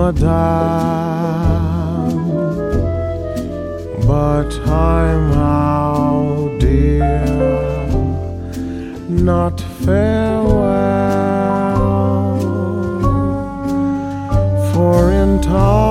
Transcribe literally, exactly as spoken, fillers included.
madame, but time out, dear, not farewell, for in time